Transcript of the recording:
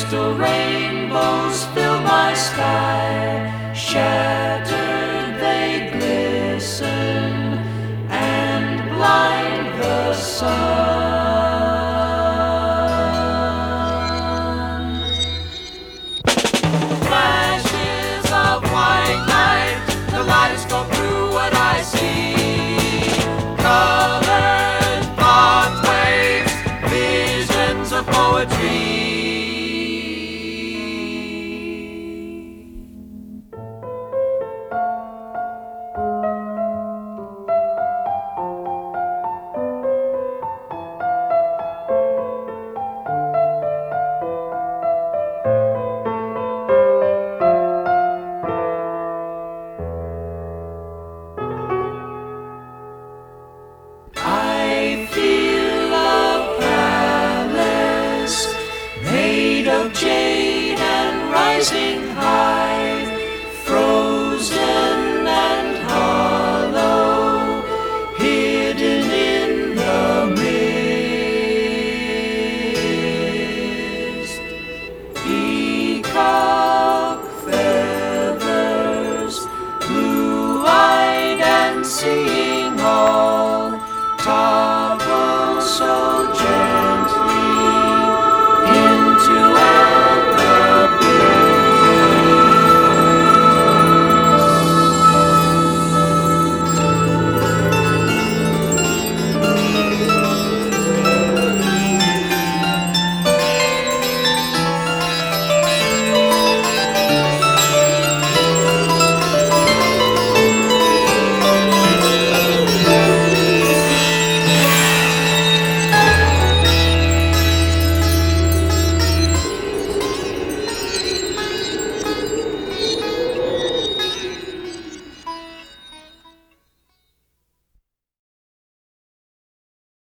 Crystal rainbows fill my sky, shattered they glisten and blind the sun. Flashes of white light, the kaleidoscope through what I see. Colored thought waves, visions of poetry. I feel a palace made of jade and rising high.